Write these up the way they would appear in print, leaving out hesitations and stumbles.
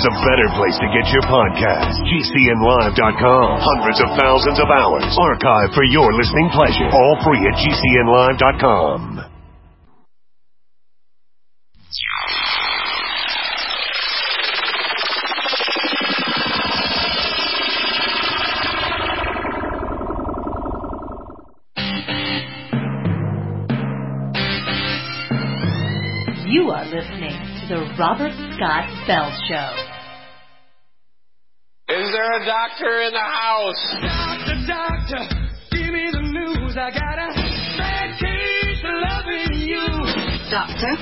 there's a better place to get your podcast. GCNlive.com. Hundreds of thousands of hours archived for your listening pleasure. All free at GCNlive.com. You are listening to the Robert Scott Bell Show. Is there a doctor in the house? Doctor, give me the news. I got a bad case of loving you. Doctor,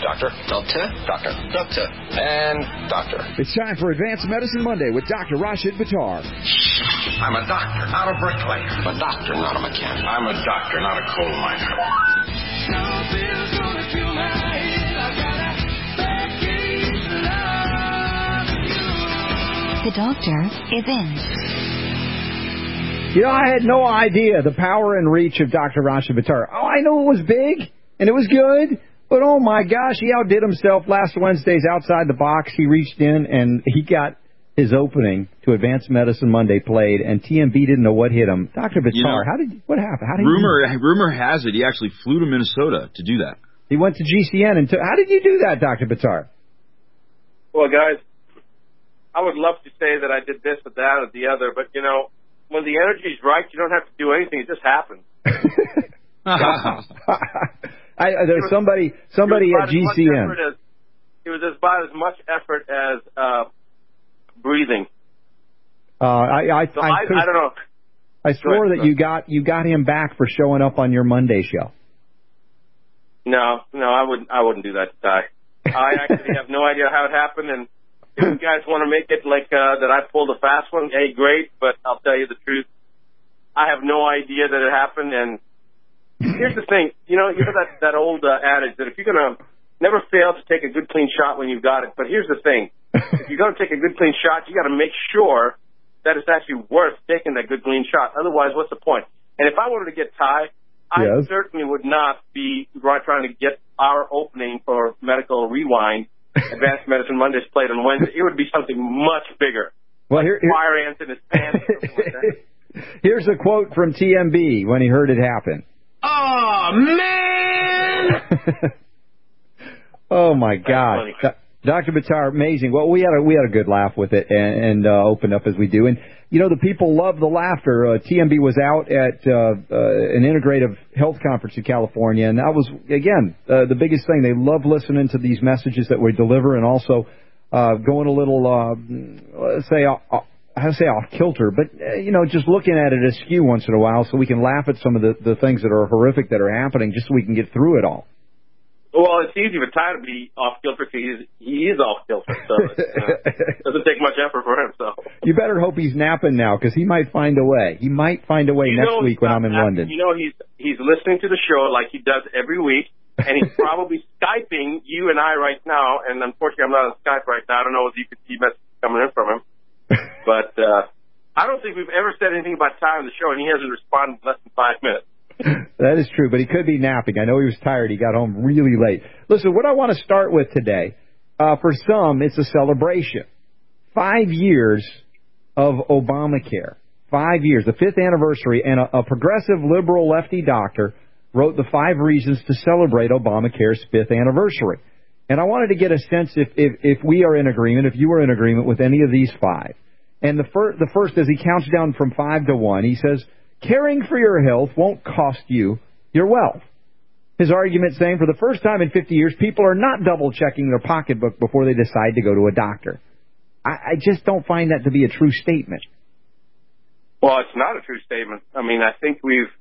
and doctor. It's time for Advanced Medicine Monday with Dr. Rashid Buttar. I'm a doctor, not a bricklayer. I'm a doctor, not a mechanic. I'm a doctor, not a coal miner. No pill's gonna kill my head. I got a bad case of loving you. The doctor is in. You know, I had no idea the power and reach of Dr. Rashid Buttar. Oh, I know it was big, and it was good, but oh my gosh, he outdid himself last Wednesday's Outside the Box. He reached in, and he got his opening to Advanced Medicine Monday played, and TMB didn't know what hit him. Dr. Buttar, what happened? Rumor has it he actually flew to Minnesota to do that. He went to GCN, and how did you do that, Dr. Buttar? Well, guys, I would love to say that I did this or that or the other, but, you know, when the energy's right, you don't have to do anything. It just happens. There's somebody at GCN. It was about as much effort as breathing. I don't know. I swore that you got him back for showing up on your Monday show. No, I wouldn't do that to Ty. I actually have no idea how it happened, and if you guys want to make it like that I pulled a fast one, hey, great, but I'll tell you the truth. I have no idea that it happened, and here's the thing. You know that old adage that if you're going to never fail to take a good, clean shot when you've got it, but here's the thing. If you're going to take a good, clean shot, you got to make sure that it's actually worth taking that good, clean shot. Otherwise, what's the point? And if I wanted to get Ty, I certainly would not be trying to get our opening for Medical Rewind, Advanced Medicine Mondays played on Wednesday. It would be something much bigger. Well, fire ants in his pants or something like that. Here's a quote from TMB when he heard it happen. Oh, man! Oh, my God. Dr. Buttar, amazing. Well, we had a good laugh with it and opened up as we do. And, you know, the people love the laughter. TMB was out at an integrative health conference in California, and that was, again, the biggest thing. They love listening to these messages that we deliver and also going a little, let's say, off kilter, but, you know, just looking at it askew once in a while so we can laugh at some of the things that are horrific that are happening just so we can get through it all. Well, it's easy for Ty to be off kilter because he is off kilter, so it doesn't take much effort for him. So you better hope he's napping now because he might find a way. He might find a way next week when I'm in London. You know, he's listening to the show like he does every week, and he's probably Skyping you and I right now. And unfortunately, I'm not on Skype right now. I don't know if you could see messages coming in from him, but I don't think we've ever said anything about Ty on the show, and he hasn't responded in less than 5 minutes. That is true, but he could be napping. I know he was tired. He got home really late. Listen, what I want to start with today, for some, it's a celebration. 5 years of Obamacare. 5 years, the 5th anniversary, and a progressive liberal lefty doctor wrote the 5 reasons to celebrate Obamacare's 5th anniversary. And I wanted to get a sense if we are in agreement, if you are in agreement with any of these 5. And the first, as he counts down from 5 to 1, he says, caring for your health won't cost you your wealth. His argument saying for the first time in 50 years, people are not double-checking their pocketbook before they decide to go to a doctor. I just don't find that to be a true statement. Well, it's not a true statement. I mean, I think we've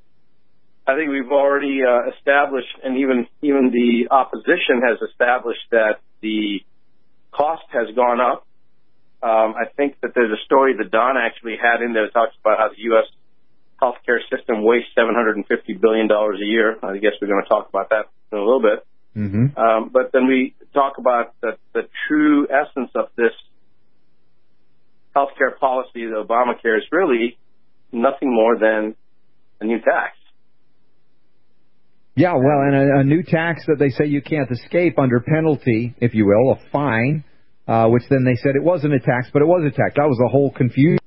already established, and even the opposition has established that the cost has gone up. I think that there's a story that Don actually had in there that talks about how the U.S. healthcare system wastes $750 billion a year. I guess we're going to talk about that in a little bit. Mm-hmm. But then we talk about the true essence of this healthcare policy, the Obamacare, is really nothing more than a new tax. Yeah, well, and a new tax that they say you can't escape under penalty, if you will, a fine which then they said it wasn't a tax, but it was a tax. That was the whole confusion.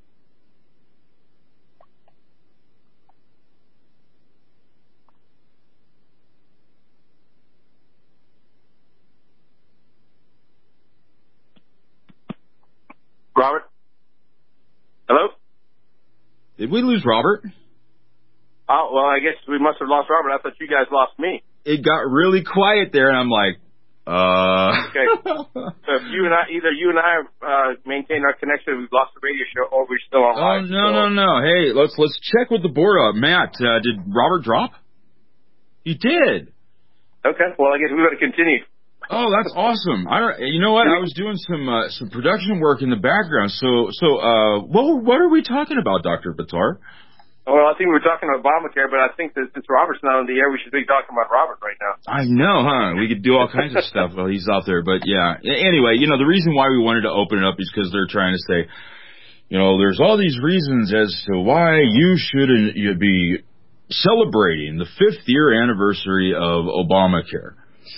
Robert? Hello? Did we lose Robert? Oh, well, I guess we must have lost Robert. I thought you guys lost me. It got really quiet there, and I'm like, Okay. So if either you and I maintain our connection, we've lost the radio show, or we're still on live. No. Hey, let's check with the board up. Matt, did Robert drop? He did. Okay. Well, I guess we better continue. Oh, that's awesome. You know what? I was doing some production work in the background. So what are we talking about, Dr. Buttar? Well, I think we were talking about Obamacare, but I think that since Robert's not on the air, we should be talking about Robert right now. I know, huh? We could do all kinds of stuff while he's out there. But, yeah. Anyway, the reason why we wanted to open it up is because they're trying to say, there's all these reasons as to why you'd be celebrating the 5th year anniversary of Obamacare.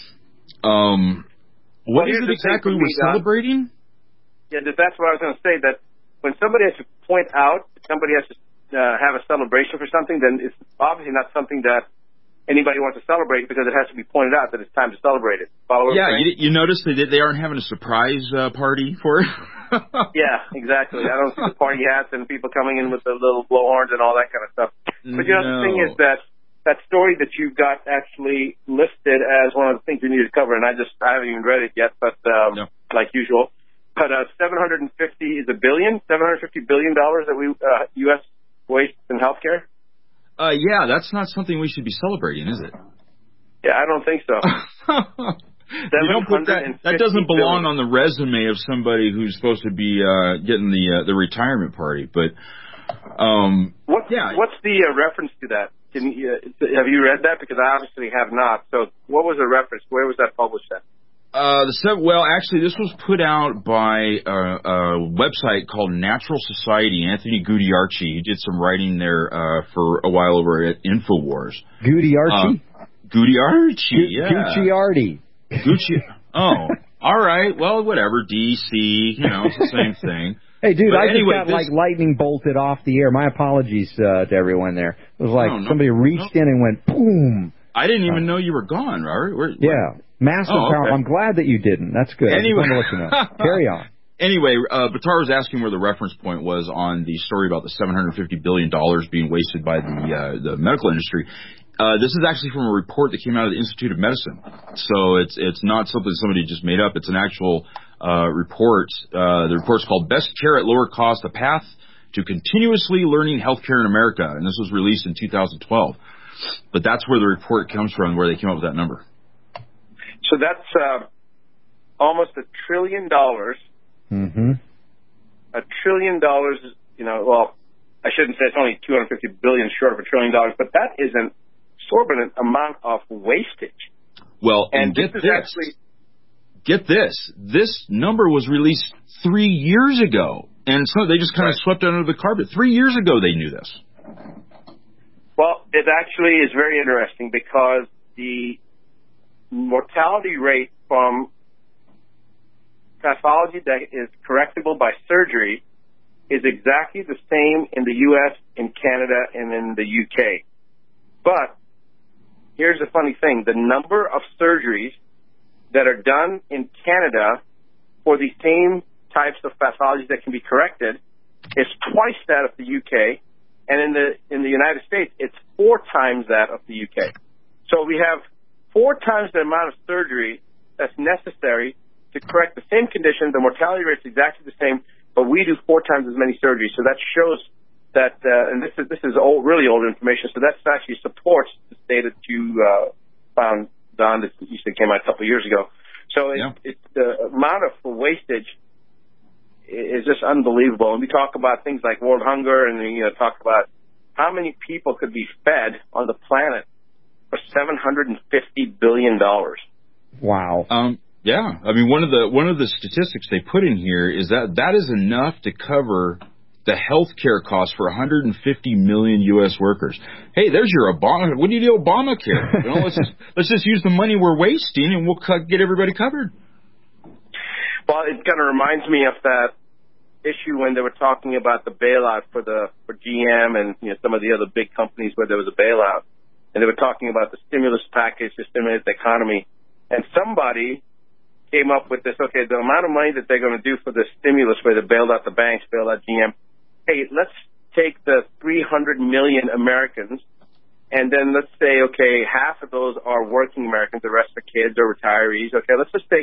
What is it exactly we're celebrating? Yeah, that's what I was going to say, that when somebody has to point out, somebody has to have a celebration for something, then it's obviously not something that anybody wants to celebrate because it has to be pointed out that it's time to celebrate it. You notice they aren't having a surprise party for it? Yeah, exactly. I don't see the party hats and people coming in with the little blowhorns and all that kind of stuff. But the thing is that story that you've got actually listed as one of the things we need to cover, and I haven't even read it yet, but like usual. But $750 billion that we U.S. waste in healthcare. Yeah, that's not something we should be celebrating, is it? Yeah, I don't think so. You don't put that doesn't belong on the resume of somebody who's supposed to be getting the retirement party. But what's the reference to that? Have you read that? Because I obviously have not. So what was the reference? Where was that published at? Actually, this was put out by a website called Natural Society. Anthony Gudiarchi, he did some writing there for a while over at InfoWars. Gudiarchi? Gudiarchi, yeah. Gucciardi. Oh, all right. Well, whatever. DC, it's the same thing. Hey, dude, I just got lightning bolted off the air. My apologies to everyone there. It was like somebody reached in and went boom. I didn't even know you were gone, Robert. Yeah. Massive power. Okay. I'm glad that you didn't. That's good. Anyway. I just wanted to let you know. Carry on. Anyway, Buttar was asking where the reference point was on the story about the $750 billion being wasted by the medical industry. This is actually from a report that came out of the Institute of Medicine. So it's not something somebody just made up. It's an actual report. The report's called Best Care at Lower Cost, A Path to Continuously Learning Healthcare in America. And this was released in 2012. But that's where the report comes from, where they came up with that number. So that's almost $1 trillion. Mm-hmm. $1 trillion, well, I shouldn't say it's only $250 billion short of $1 trillion, but that is an exorbitant amount of wastage. Well, and get this. This number was released 3 years ago, and so they just kind of swept it under the carpet. 3 years ago they knew this. Well, it actually is very interesting because the mortality rate from pathology that is correctable by surgery is exactly the same in the U.S., in Canada, and in the U.K. But here's the funny thing. The number of surgeries that are done in Canada for the same types of pathology that can be corrected is twice that of the U.K., and in the United States, it's 4 times that of the U.K. So we have 4 times the amount of surgery that's necessary to correct the same condition. The mortality rate is exactly the same, but we do 4 times as many surgeries. So that shows that, and this is old, really old information. So that actually supports the data that you found, Don, that you said came out a couple of years ago. So it's the amount of wastage is just unbelievable. And we talk about things like world hunger, and talk about how many people could be fed on the planet for $750 billion. Wow. Yeah, I mean one of the statistics they put in here is that is enough to cover the health care costs for 150 million U.S. workers. Hey, there's your Obama. What do you do, Obamacare? Let's just use the money we're wasting and we'll get everybody covered. Well, it kind of reminds me of that issue when they were talking about the bailout for GM and some of the other big companies where there was a bailout, and they were talking about the stimulus package to stimulate the economy, and somebody came up with this, okay, the amount of money that they're going to do for the stimulus where they bailed out the banks, bailed out GM, hey, let's take the 300 million Americans, and then let's say, okay, half of those are working Americans, the rest are kids or retirees. Okay, let's just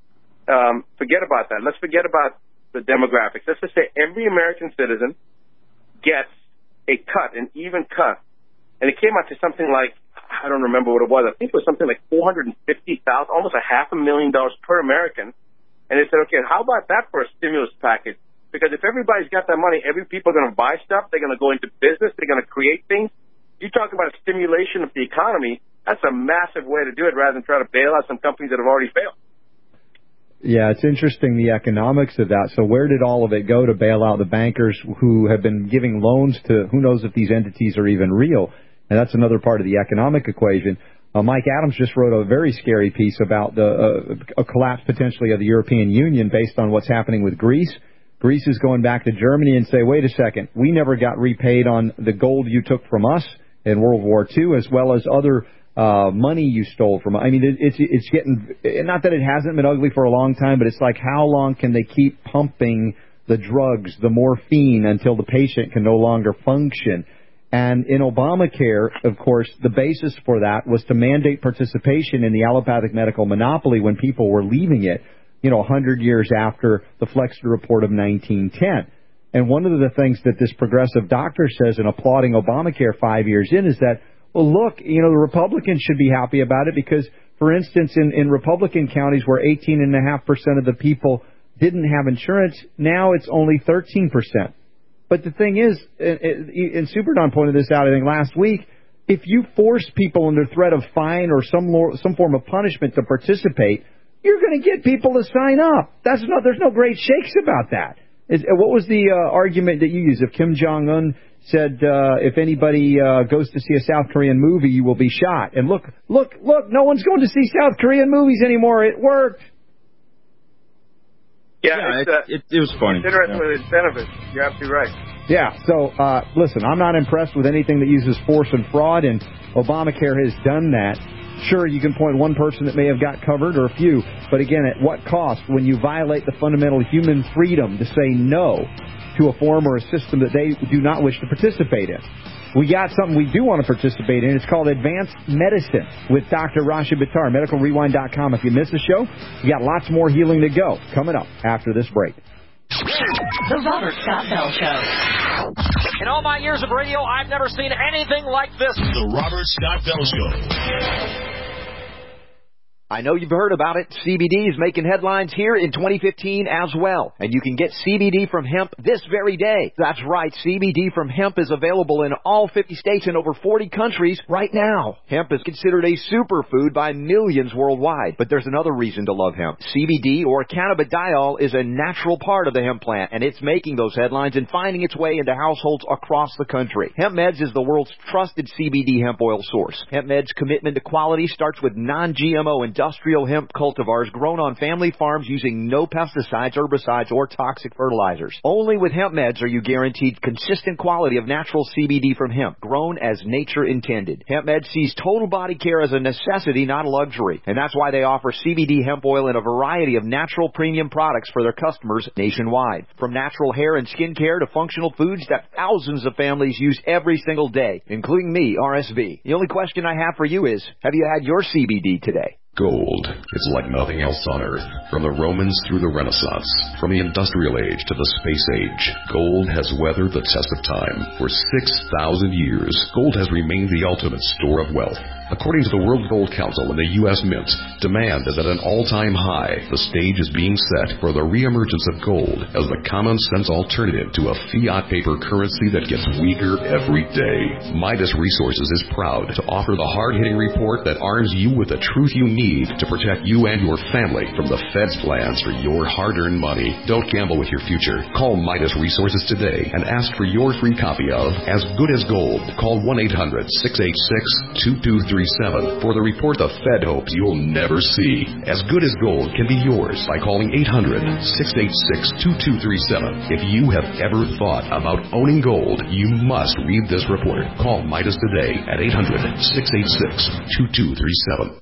forget about that. Let's forget about the demographics. Let's just say every American citizen gets a cut, an even cut. And it came out to something like, I don't remember what it was. I think it was something like $450,000, almost $500,000 per American. And they said, okay, how about that for a stimulus package? Because if everybody's got that money, people are going to buy stuff. They're going to go into business. They're going to create things. You talk about a stimulation of the economy. That's a massive way to do it rather than try to bail out some companies that have already failed. Yeah, it's interesting, the economics of that. So where did all of it go to bail out the bankers who have been giving loans to who knows if these entities are even real? And that's another part of the economic equation. Mike Adams just wrote a very scary piece about a collapse potentially of the European Union based on what's happening with Greece. Greece is going back to Germany and say, wait a second, we never got repaid on the gold you took from us in World War II, as well as other money you stole from. I mean, it's getting, not that it hasn't been ugly for a long time, but it's like, how long can they keep pumping the drugs, the morphine, until the patient can no longer function? And in Obamacare, of course, the basis for that was to mandate participation in the allopathic medical monopoly when people were leaving it, 100 years after the Flexner Report of 1910. And one of the things that this progressive doctor says in applauding Obamacare 5 years in is that, well, look, the Republicans should be happy about it because, for instance, in Republican counties where 18.5% of the people didn't have insurance, now it's only 13%. But the thing is, and Super Don pointed this out, I think, last week, if you force people under threat of fine or some form of punishment to participate, you're going to get people to sign up. There's no great shakes about that. What was the argument that you used? If Kim Jong-un said, if anybody goes to see a South Korean movie, you will be shot. And look, no one's going to see South Korean movies anymore. It worked. Yeah, it was funny. It's interesting with its benefits. You're absolutely right. Yeah, so listen, I'm not impressed with anything that uses force and fraud, and Obamacare has done that. Sure, you can point one person that may have got covered or a few, but again, at what cost when you violate the fundamental human freedom to say no to a form or a system that they do not wish to participate in? We got something we do want to participate in. It's called Advanced Medicine with Dr. Rashid Buttar, medicalrewind.com. If you missed the show, we got lots more healing to go coming up after this break. The Robert Scott Bell Show. In all my years of radio, I've never seen anything like this. The Robert Scott Bell Show. I know you've heard about it. CBD is making headlines here in 2015 as well. And you can get CBD from hemp this very day. That's right. CBD from hemp is available in all 50 states and over 40 countries right now. Hemp is considered a superfood by millions worldwide. But there's another reason to love hemp. CBD, or cannabidiol, is a natural part of the hemp plant, and it's making those headlines and finding its way into households across the country. Hemp Meds is the world's trusted CBD hemp oil source. Hemp Meds' commitment to quality starts with non-GMO industrial hemp cultivars grown on family farms using no pesticides, herbicides, or toxic fertilizers. Only with Hemp Meds are you guaranteed consistent quality of natural CBD from hemp, grown as nature intended. Hemp Meds sees total body care as a necessity, not a luxury, and that's why they offer CBD hemp oil in a variety of natural premium products for their customers nationwide. From natural hair and skin care to functional foods that thousands of families use every single day, including me, RSV. The only question I have for you is, have you had your CBD today? Gold. It's like nothing else on Earth. From the Romans through the Renaissance, from the Industrial Age to the Space Age, gold has weathered the test of time. For 6,000 years, gold has remained the ultimate store of wealth. According to the World Gold Council and the U.S. Mint, demand is at an all-time high. The stage is being set for the reemergence of gold as the common-sense alternative to a fiat paper currency that gets weaker every day. Midas Resources is proud to offer the hard-hitting report that arms you with the truth you need to protect you and your family from the Fed's plans for your hard-earned money. Don't gamble with your future. Call Midas Resources today and ask for your free copy of As Good as Gold. Call 1-800-686-2233. 2237 for the report the Fed hopes you'll never see. As good as gold can be yours by calling 800-686-2237. If you have ever thought about owning gold, you must read this report. Call Midas today at 800-686-2237.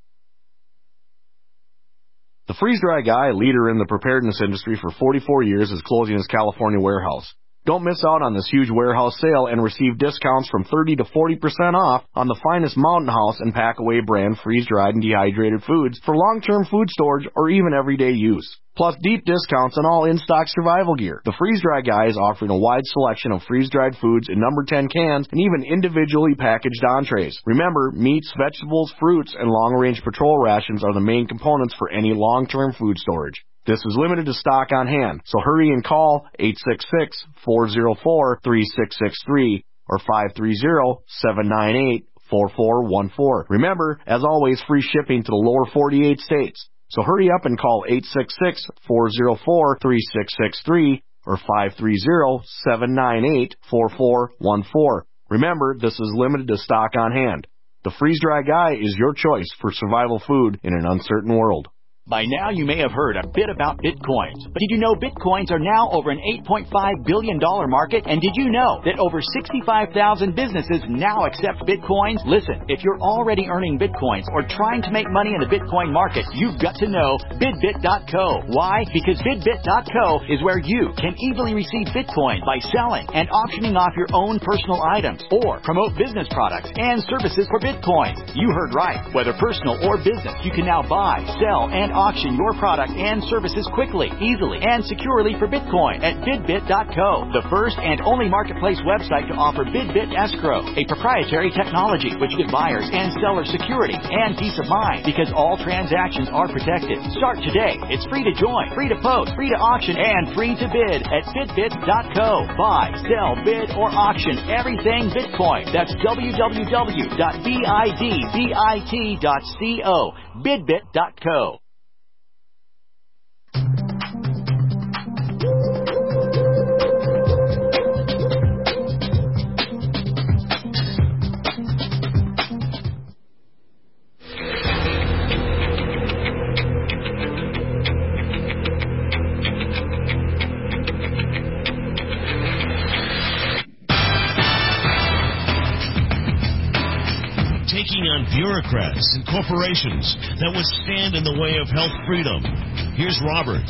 The freeze-dry guy, leader in the preparedness industry for 44 years, is closing his California warehouse. Don't miss out on this huge warehouse sale and receive discounts from 30 to 40% off on the finest Mountain House and Packaway brand freeze-dried and dehydrated foods for long-term food storage or even everyday use. Plus deep discounts on all in-stock survival gear. The Freeze-Dry Guy is offering a wide selection of freeze-dried foods in number 10 cans and even individually packaged entrees. Remember, meats, vegetables, fruits, and long-range patrol rations are the main components for any long-term food storage. This is limited to stock on hand, so hurry and call 866-404-3663 or 530-798-4414. Remember, as always, free shipping to the lower 48 states. So hurry up and call 866-404-3663 or 530-798-4414. Remember, this is limited to stock on hand. The Freeze-Dry Guy is your choice for survival food in an uncertain world. By now, you may have heard a bit about Bitcoins. But did you know Bitcoins are now over an $8.5 billion market? And did you know that over 65,000 businesses now accept Bitcoins? Listen, if you're already earning Bitcoins or trying to make money in the Bitcoin market, you've got to know BidBit.co. Why? Because BidBit.co is where you can easily receive Bitcoin by selling and auctioning off your own personal items or promote business products and services for Bitcoin. You heard right. Whether personal or business, you can now buy, sell, and auction your product and services quickly, easily, and securely for Bitcoin at BidBit.co, the first and only marketplace website to offer BidBit Escrow, a proprietary technology which gives buyers and sellers security and peace of mind because all transactions are protected. Start today. It's free to join, free to post, free to auction, and free to bid at BidBit.co. Buy, sell, bid, or auction everything Bitcoin. That's www.bidbit.co. BidBit.co. Taking on bureaucrats and corporations that would stand in the way of health freedom. Here's Robert.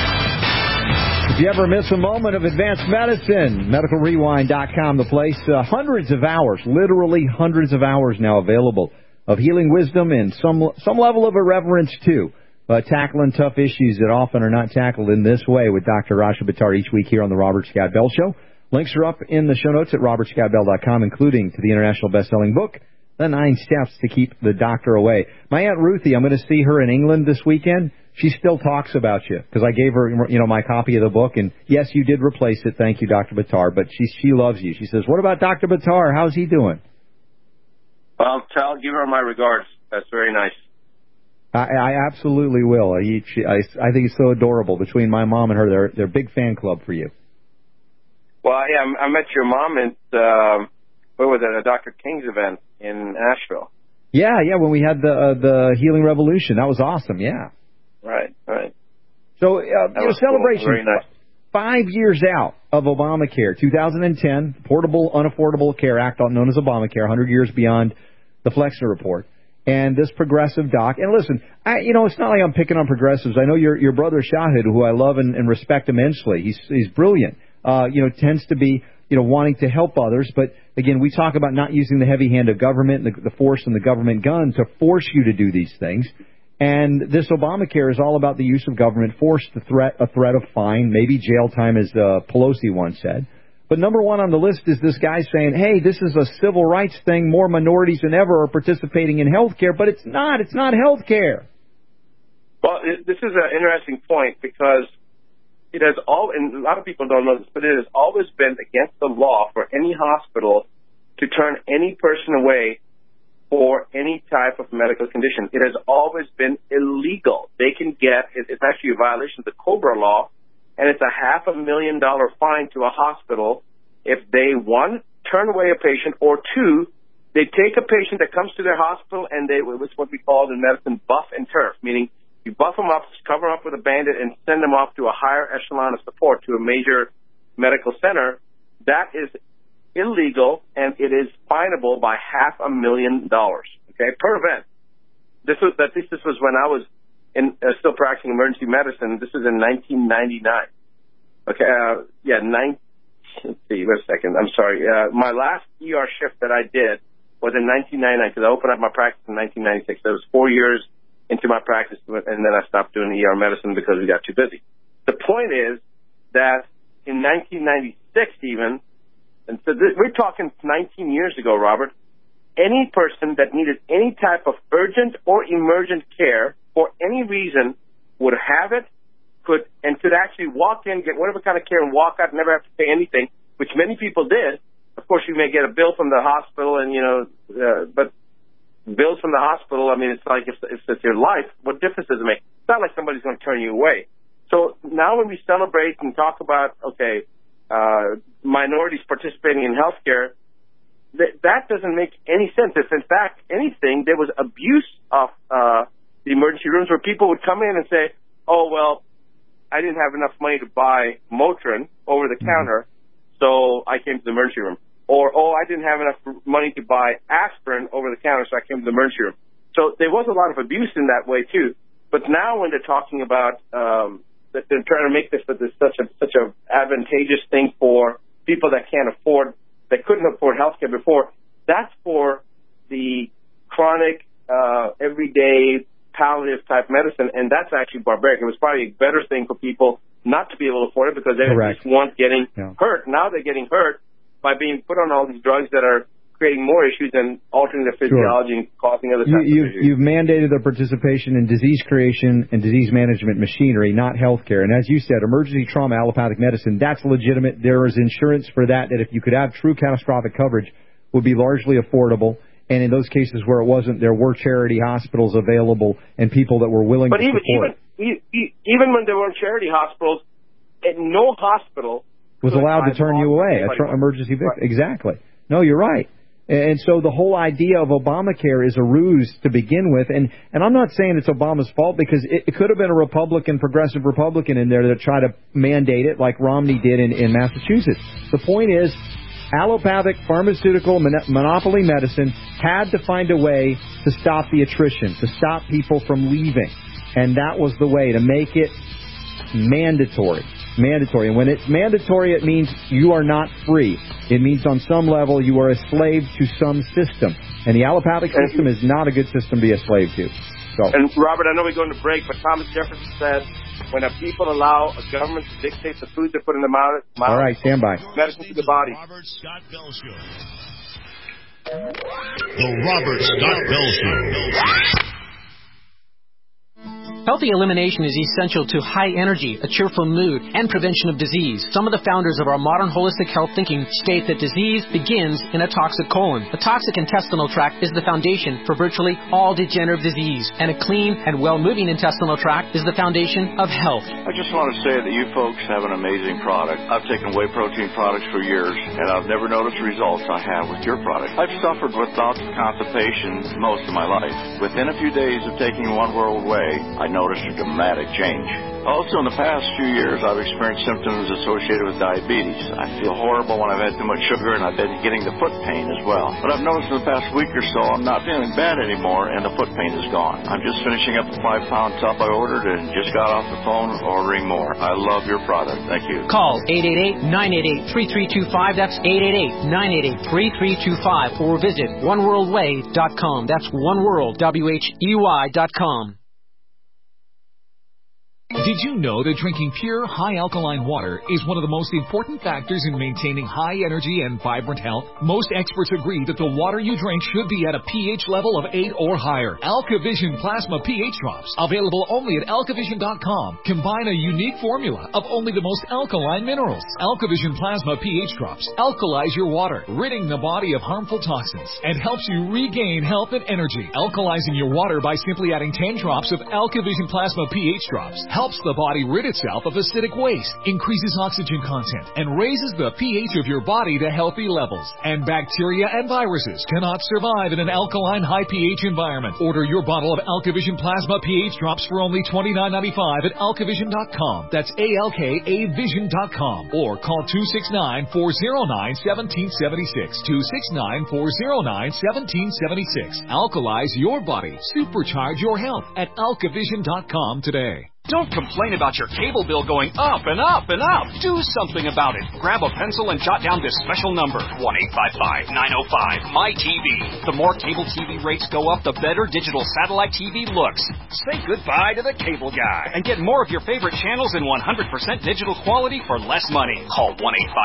If you ever miss a moment of advanced medicine, MedicalRewind.com, the place. Hundreds of hours, literally hundreds of hours now available of healing wisdom and some level of irreverence, too. Tackling tough issues that often are not tackled in this way with Dr. Rasha Buttar each week here on the Robert Scott Bell Show. Links are up in the show notes at RobertScottBell.com, including to the international best-selling book, The 9 Steps to Keep the Doctor Away. My Aunt Ruthie, I'm going to see her in England this weekend. She still talks about you because I gave her, my copy of the book. And, yes, you did replace it. Thank you, Dr. Buttar. But she loves you. She says, what about Dr. Buttar? How's he doing? Well, I'll give her my regards. That's very nice. I absolutely will. I think it's so adorable. Between my mom and her, they're a big fan club for you. Well, yeah, I met your mom at, what was it, a Dr. King's event in Asheville. Yeah, when we had the Healing Revolution. That was awesome, yeah. Right. So, celebration, cool. Very nice. 5 years out of Obamacare, 2010, Portable Unaffordable Care Act, known as Obamacare, 100 years beyond the Flexner Report. And this progressive doc, and listen, it's not like I'm picking on progressives. I know your brother Shahid, who I love and respect immensely. He's brilliant. Tends to be, wanting to help others. But again, we talk about not using the heavy hand of government, the force and the government gun to force you to do these things. And this Obamacare is all about the use of government force, a threat of fine, maybe jail time, as Pelosi once said. But number one on the list is this guy saying, hey, this is a civil rights thing. More minorities than ever are participating in health care. But it's not. It's not health care. Well, this is an interesting point because it has and a lot of people don't know this, but it has always been against the law for any hospital to turn any person away for any type of medical condition. It has always been illegal. They can it's actually a violation of the COBRA law, and it's a $500,000 fine to a hospital if they, one, turn away a patient, or two, They take a patient that comes to their hospital, and it's what we call in medicine buff and turf, meaning you buff them up, cover them up with a Band-Aid, and send them off to a higher echelon of support to a major medical center. That is illegal, and it is finable by $500,000, okay, per event. This was when I was still practicing emergency medicine. This was in 1999. Okay, let's see, wait a second. I'm sorry. My last ER shift that I did was in 1999 because I opened up my practice in 1996. That was 4 years into my practice, and then I stopped doing ER medicine because we got too busy. The point is that in 1996 even, and so we're talking 19 years ago, Robert, any person that needed any type of urgent or emergent care for any reason would have it, could actually walk in, get whatever kind of care, and walk out, never have to pay anything, which many people did. Of course, you may get a bill from the hospital, and but bills from the hospital, I mean, it's like if it's your life, what difference does it make? It's not like somebody's going to turn you away. So now when we celebrate and talk about, minorities participating in healthcare, that doesn't make any sense. If, in fact, anything, there was abuse of the emergency rooms where people would come in and say, oh, well, I didn't have enough money to buy Motrin over the counter, so I came to the emergency room. Or, I didn't have enough money to buy aspirin over the counter, so I came to the emergency room. So there was a lot of abuse in that way, too. But now when they're talking about that they're trying to make this such a advantageous thing for people that couldn't afford healthcare before, that's for the chronic, everyday, palliative type medicine, and that's actually barbaric. It was probably a better thing for people not to be able to afford it because they just weren't getting hurt. Now they're getting hurt by being put on all these drugs that are creating more issues and altering their physiology and causing other types of issues. You've mandated their participation in disease creation and disease management machinery, not healthcare. And as you said, emergency trauma allopathic medicine, that's legitimate. There is insurance for that if you could have true catastrophic coverage, would be largely affordable. And in those cases where it wasn't, there were charity hospitals available and people that were willing to support. Even when there weren't charity hospitals, no hospital was allowed to turn you away. Emergency victim. Right. Exactly. No, you're right. And so the whole idea of Obamacare is a ruse to begin with. And I'm not saying it's Obama's fault because it could have been a progressive Republican in there that tried to mandate it like Romney did in Massachusetts. The point is, allopathic pharmaceutical monopoly medicine had to find a way to stop the attrition, to stop people from leaving. And that was the way, to make it mandatory. And when it's mandatory, it means you are not free. It means on some level you are a slave to some system. And the allopathic system is not a good system to be a slave to. So. And Robert, I know we're going to break, but Thomas Jefferson said, when a people allow a government to dictate the food they put in the mouth, all right, stand by. Medicine to the body. Robert Scott Bell Show. The Robert Scott Bell Show. Healthy elimination is essential to high energy, a cheerful mood, and prevention of disease. Some of the founders of our modern holistic health thinking state that disease begins in a toxic colon. A toxic intestinal tract is the foundation for virtually all degenerative disease, and a clean and well-moving intestinal tract is the foundation of health. I just want to say that you folks have an amazing product. I've taken whey protein products for years, and I've never noticed the results I have with your product. I've suffered with bouts of constipation most of my life. Within a few days of taking One World Whey, I noticed a dramatic change. Also, in the past few years, I've experienced symptoms associated with diabetes. I feel horrible when I've had too much sugar, and I've been getting the foot pain as well. But I've noticed in the past week or so, I'm not feeling bad anymore, and the foot pain is gone. I'm just finishing up the 5-pound tub I ordered and just got off the phone ordering more. I love your product. Thank you. Call 888-988-3325. That's 888-988-3325. Or visit oneworldwhey.com. That's oneworldwhey.com. Did you know that drinking pure, high alkaline water is one of the most important factors in maintaining high energy and vibrant health? Most experts agree that the water you drink should be at a pH level of 8 or higher. AlkaVision Plasma pH Drops, available only at alkavision.com, combine a unique formula of only the most alkaline minerals. AlkaVision Plasma pH Drops alkalize your water, ridding the body of harmful toxins, and helps you regain health and energy. Alkalizing your water by simply adding 10 drops of AlkaVision Plasma pH Drops helps helps the body rid itself of acidic waste, increases oxygen content, and raises the pH of your body to healthy levels. And bacteria and viruses cannot survive in an alkaline high pH environment. Order your bottle of AlkaVision Plasma pH drops for only $29.95 at alkavision.com. That's ALKAvision.com. Or call 269-409-1776. 269-409-1776. Alkalize your body. Supercharge your health at alkavision.com today. Don't complain about your cable bill going up and up and up. Do something about it. Grab a pencil and jot down this special number, 1-855-905-MY-TV. The more cable TV rates go up, the better digital satellite TV looks. Say goodbye to the cable guy and get more of your favorite channels in 100% digital quality for less money. Call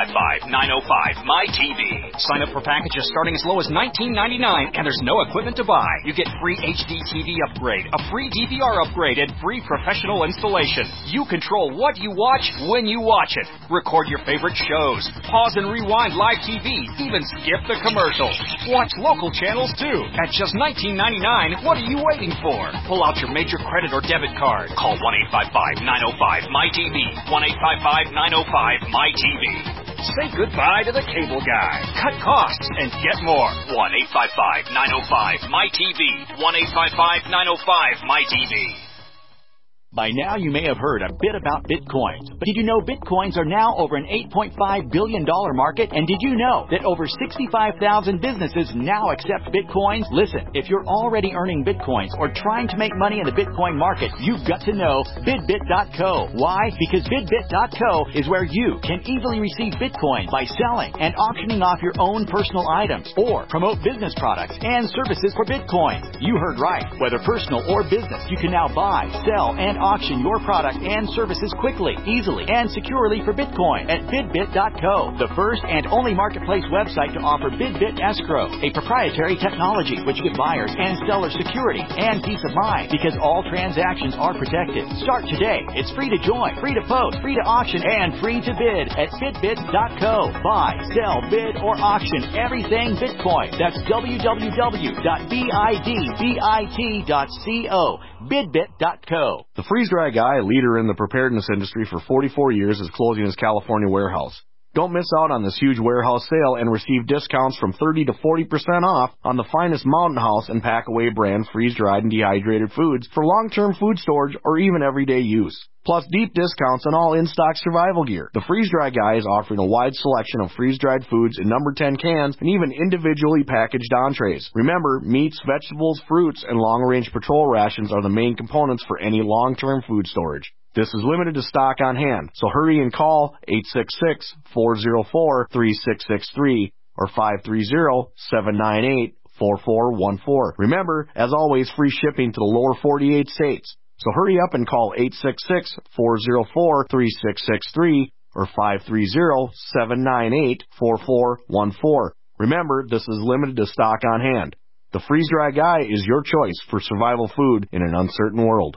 1-855-905-MY-TV. Sign up for packages starting as low as $19.99, and there's no equipment to buy. You get free HD TV upgrade, a free DVR upgrade, and free professional installation. You control what you watch when you watch it. Record your favorite shows. Pause and rewind live TV. Even skip the commercials. Watch local channels too. At just $19.99, what are you waiting for? Pull out your major credit or debit card. Call 1-855-905-MY-TV. 1-855-905-MY-TV. Say goodbye to the cable guy. Cut costs and get more. 1-855-905-MY-TV. 1-855-905-MY-TV. By now, you may have heard a bit about Bitcoins. But did you know Bitcoins are now over an $8.5 billion market? And did you know that over 65,000 businesses now accept Bitcoins? Listen, if you're already earning Bitcoins or trying to make money in the Bitcoin market, you've got to know BidBit.co. Why? Because BidBit.co is where you can easily receive Bitcoin by selling and auctioning off your own personal items or promote business products and services for Bitcoin. You heard right. Whether personal or business, you can now buy, sell, and auction your product and services quickly, easily, and securely for Bitcoin at BidBit.co, the first and only marketplace website to offer BidBit Escrow, a proprietary technology which gives buyers and sellers security and peace of mind because all transactions are protected. Start today. It's free to join, free to post, free to auction, and free to bid at BidBit.co. Buy, sell, bid, or auction everything Bitcoin. That's www.bidbit.co. BidBit.co. The freeze-dry guy, leader in the preparedness industry for 44 years, is closing his California warehouse. Don't miss out on this huge warehouse sale and receive discounts from 30 to 40% off on the finest Mountain House and Packaway brand freeze-dried and dehydrated foods for long-term food storage or even everyday use. Plus deep discounts on all in-stock survival gear. The freeze-dry guy is offering a wide selection of freeze-dried foods in number 10 cans and even individually packaged entrees. Remember, meats, vegetables, fruits, and long-range patrol rations are the main components for any long-term food storage. This is limited to stock on hand, so hurry and call 866-404-3663 or 530-798-4414. Remember, as always, free shipping to the lower 48 states. So hurry up and call 866-404-3663 or 530-798-4414. Remember, this is limited to stock on hand. The freeze-dry guy is your choice for survival food in an uncertain world.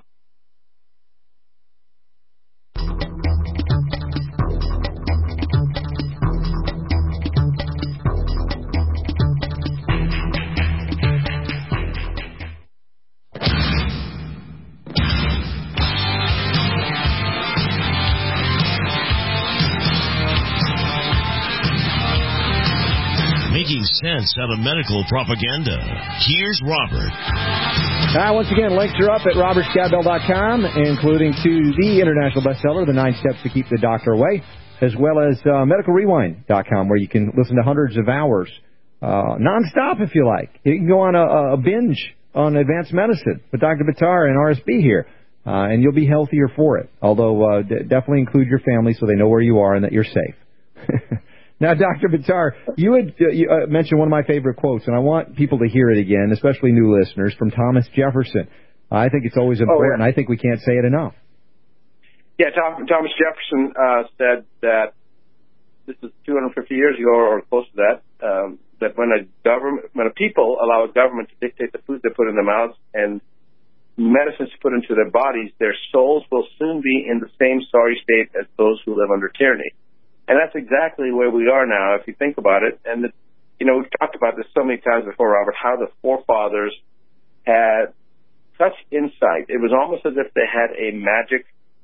Making sense out of medical propaganda. Here's Robert. Once again, links are up at robertscottbell.com, including to the international bestseller, The 9 Steps to Keep the Doctor Away, as well as medicalrewind.com, where you can listen to hundreds of hours nonstop if you like. You can go on a binge on advanced medicine with Dr. Buttar and RSB here, and you'll be healthier for it. Although definitely include your family so they know where you are and that you're safe. Now, Dr. Buttar, you had mentioned one of my favorite quotes, and I want people to hear it again, especially new listeners, from Thomas Jefferson. I think it's always important. I think we can't say it enough. Yeah, Thomas Jefferson said that, this is 250 years ago or close to that, that when a people allow a government to dictate the food they put in their mouths and medicines to put into their bodies, their souls will soon be in the same sorry state as those who live under tyranny. And that's exactly where we are now, if you think about it. And, we've talked about this so many times before, Robert, how the forefathers had such insight. It was almost as if they had a magic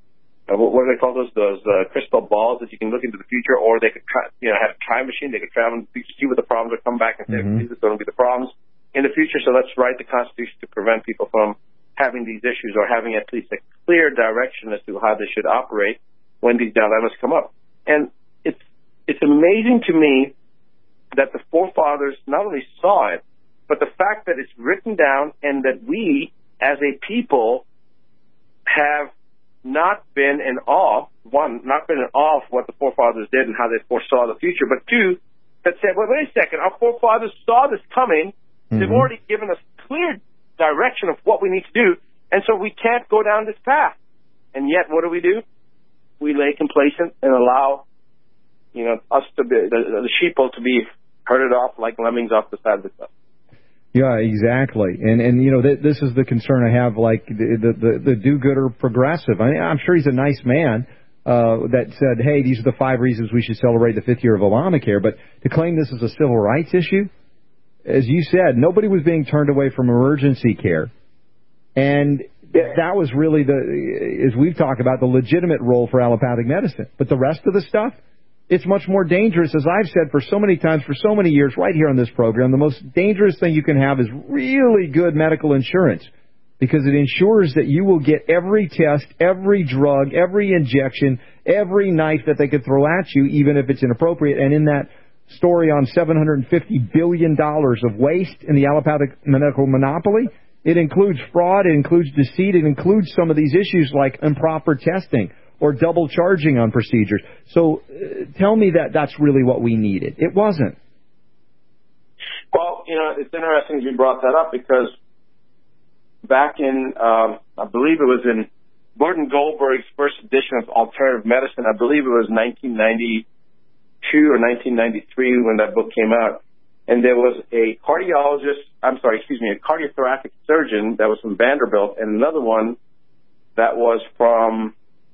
what do they call those crystal balls that you can look into the future, or they could have a time machine. They could travel in the future, see what the problems are, come back and say, these are going to be the problems in the future. So let's write the Constitution to prevent people from having these issues, or having at least a clear direction as to how they should operate when these dilemmas come up. And it's amazing to me that the forefathers not only saw it, but the fact that it's written down, and that we as a people have not been in awe, not been in awe of what the forefathers did and how they foresaw the future, but two, that said, wait a second, our forefathers saw this coming. They've already given us clear direction of what we need to do, and so we can't go down this path. And yet, what do? We lay complacent and allow, us to be, the sheeple to be herded off like lemmings off the side of the cliff. Yeah, exactly. And this is the concern I have, like the do-gooder progressive. I'm sure he's a nice man that said, hey, these are the 5 reasons we should celebrate the 5th year of Obamacare. But to claim this is a civil rights issue, as you said, nobody was being turned away from emergency care. And that was really as we've talked about, the legitimate role for allopathic medicine. But the rest of the stuff, it's much more dangerous. As I've said for so many times, for so many years, right here on this program, the most dangerous thing you can have is really good medical insurance, because it ensures that you will get every test, every drug, every injection, every knife that they could throw at you, even if it's inappropriate. And in that story on $750 billion of waste in the allopathic medical monopoly, it includes fraud, it includes deceit, it includes some of these issues like improper testing or double charging on procedures. So tell me that that's really what we needed. It wasn't. Well, it's interesting you brought that up, because back in, I believe it was in Gordon Goldberg's first edition of Alternative Medicine, I believe it was 1992 or 1993 when that book came out, and there was a cardiothoracic surgeon that was from Vanderbilt, and another one that was from,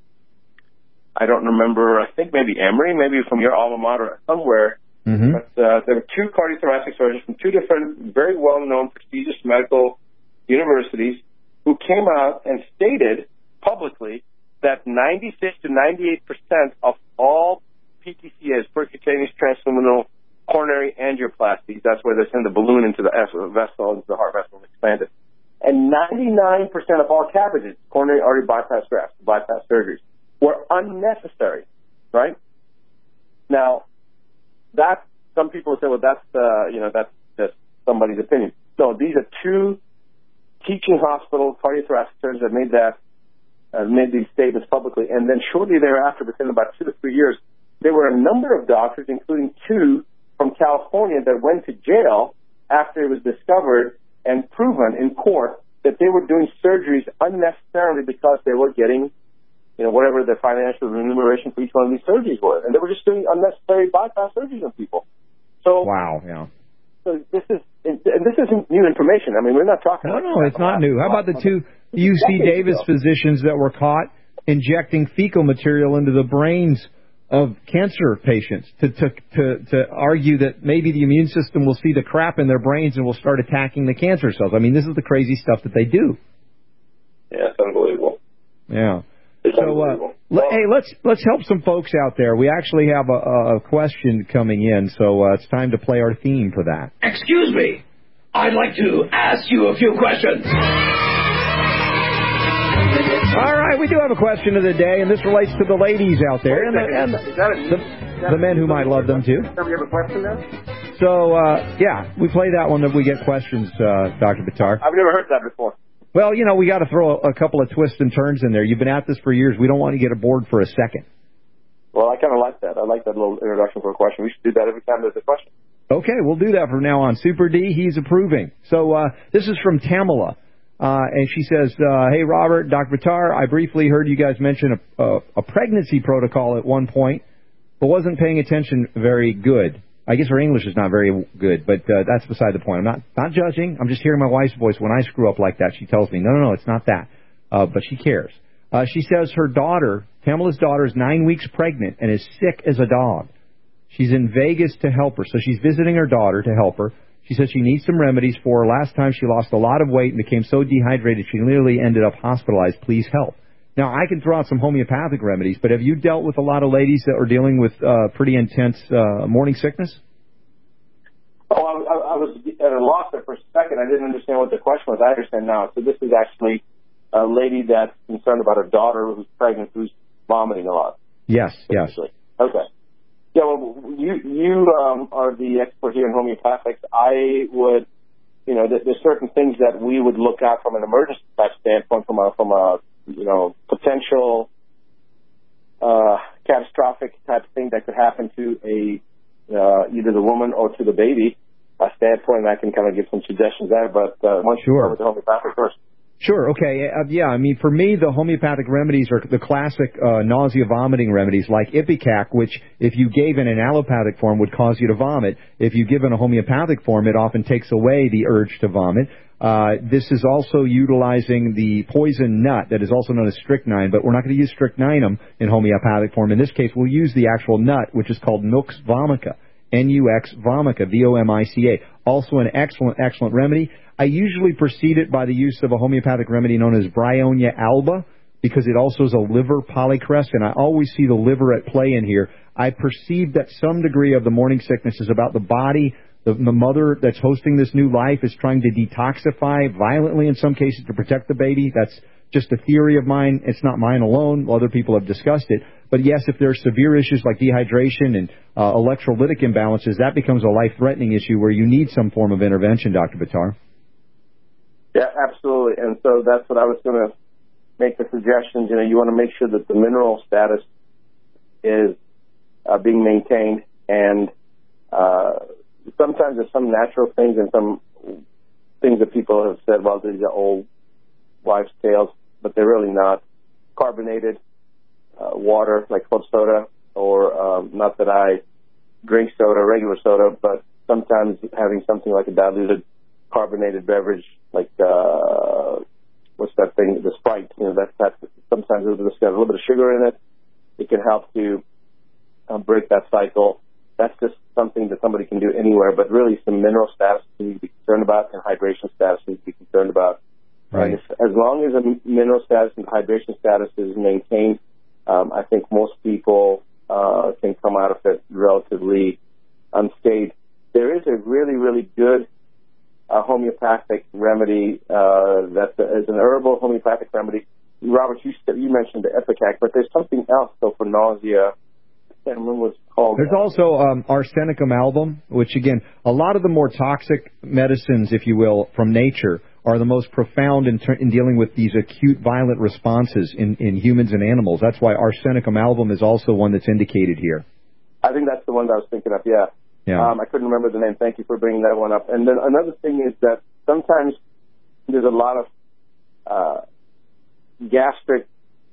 I don't remember, I think maybe Emory, maybe from your alma mater somewhere. Mm-hmm. But there were 2 cardiothoracic surgeons from 2 different, very well-known, prestigious medical universities who came out and stated publicly that 96 to 98% of all PTCAs, percutaneous transluminal coronary angioplasties, that's where they send the balloon into the vessel, into the heart vessel, and expand it. And 99% of all CABGs, coronary artery bypass grafts, bypass surgeries, were unnecessary, right? Now, some people say, well, that's just somebody's opinion. No, these are 2 teaching hospital cardiothoracic surgeons that made these statements publicly, and then shortly thereafter, within about 2 to 3 years, there were a number of doctors, including 2 from California, that went to jail after it was discovered and proven in court that they were doing surgeries unnecessarily because they were getting whatever the financial remuneration for each one of these surgeries were. And they were just doing unnecessary bypass surgeries on people. So, wow, yeah. So this isn't new information. I mean, we're not talking about... No, it's not new. How about the 2 UC Davis physicians that were caught injecting fecal material into the brains of cancer patients to argue that maybe the immune system will see the crap in their brains and will start attacking the cancer cells? I mean, this is the crazy stuff that they do. Yeah, it's unbelievable. Yeah. So, hey, let's help some folks out there. We actually have a question coming in, so it's time to play our theme for that. Excuse me. I'd like to ask you a few questions. All right, we do have a question of the day, and this relates to the ladies out there and the men who might love them, too. Do you have a question there? So, yeah, we play that one that we get questions, Dr. Buttar. I've never heard that before. Well, we got to throw a couple of twists and turns in there. You've been at this for years. We don't want to get aboard for a second. Well, I kind of like that. I like that little introduction for a question. We should do that every time there's a question. Okay, we'll do that from now on. Super D, he's approving. So this is from Tamala, and she says, hey, Robert, Dr. Buttar, I briefly heard you guys mention a pregnancy protocol at one point, but wasn't paying attention very good. I guess her English is not very good, but that's beside the point. I'm not judging. I'm just hearing my wife's voice. When I screw up like that, she tells me, no, it's not that. But she cares. She says her daughter, Tamala's daughter, is 9 weeks pregnant and is sick as a dog. She's in Vegas to help her, so she's visiting her daughter to help her. She says she needs some remedies for her. Last time she lost a lot of weight and became so dehydrated she nearly ended up hospitalized. Please help. Now, I can throw out some homeopathic remedies, but have you dealt with a lot of ladies that are dealing with pretty intense morning sickness? Oh, I was at a loss there for a second. I didn't understand what the question was. I understand now. So this is actually a lady that's concerned about her daughter who's pregnant, who's vomiting a lot. Yes. Okay. Yeah, well, you are the expert here in homeopathics. I would, there's certain things that we would look at from an emergency type standpoint, from a potential catastrophic type thing that could happen to either the woman or to the baby standpoint. I can kind of give some suggestions there, but once you start with the homeopathic first. Sure, okay. I mean, for me, the homeopathic remedies are the classic nausea vomiting remedies like Ipecac, which if you gave in an allopathic form would cause you to vomit. If you give in a homeopathic form, it often takes away the urge to vomit. This is also utilizing the poison nut that is also known as strychnine, but we're not going to use strychnine in homeopathic form. In this case, we'll use the actual nut, which is called Nux vomica, Nux vomica, Vomica. Also an excellent remedy. I usually precede it by the use of a homeopathic remedy known as Bryonia alba, because it also is a liver polycrest, and I always see the liver at play in here. I perceive that some degree of the morning sickness is about the body. The mother that's hosting this new life is trying to detoxify violently in some cases to protect the baby. That's just a theory of mine. It's not mine alone. Other people have discussed it. But yes, if there are severe issues like dehydration and electrolytic imbalances, that becomes a life-threatening issue where you need some form of intervention, Dr. Buttar. Yeah, absolutely. And so that's what I was going to make the suggestions. You want to make sure that the mineral status is being maintained. And sometimes there's some natural things and some things that people have said, well, these are old wives' tales, but they're really not. Carbonated water, like club soda, or not that I drink soda, regular soda, but sometimes having something like a diluted carbonated beverage, like what's that thing, the Sprite, that's sometimes it's got a little bit of sugar in it. It can help to break that cycle. That's just something that somebody can do anywhere, but really some mineral status you need to be concerned about and hydration status you need to be concerned about. Right. And as long as the mineral status and hydration status is maintained, I think most people can come out of it relatively unscathed. There is a really, really good homeopathic remedy that is an herbal homeopathic remedy. Robert, you mentioned the Ipecac, but there's something else, though, for nausea. I can't remember what it's called. There's also Arsenicum album, which, again, a lot of the more toxic medicines, if you will, from nature are the most profound in dealing with these acute violent responses in humans and animals. That's why Arsenicum album is also one that's indicated here. I think that's the one that I was thinking of, yeah. I couldn't remember the name. Thank you for bringing that one up. And then another thing is that sometimes there's a lot of gastric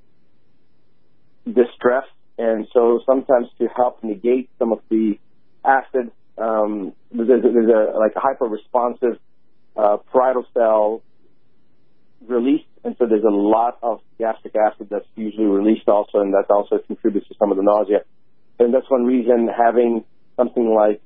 distress, and so sometimes to help negate some of the acid, there's a hyper-responsive parietal cell release, and so there's a lot of gastric acid that's usually released also, and that also contributes to some of the nausea. And that's one reason having something like,